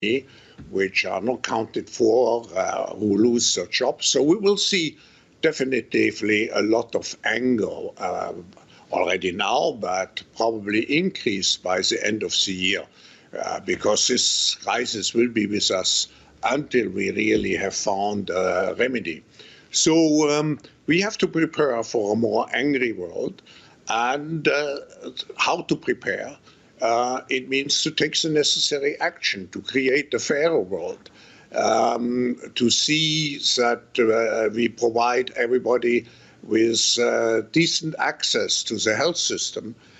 which are not counted for, who lose their jobs. So we will see definitively a lot of anger already now, but probably increased by the end of the year, because this crisis will be with us until we really have found a remedy. So we have to prepare for a more angry world. And how to prepare? It means to take the necessary action to create a fairer world, to see that we provide everybody with decent access to the health system,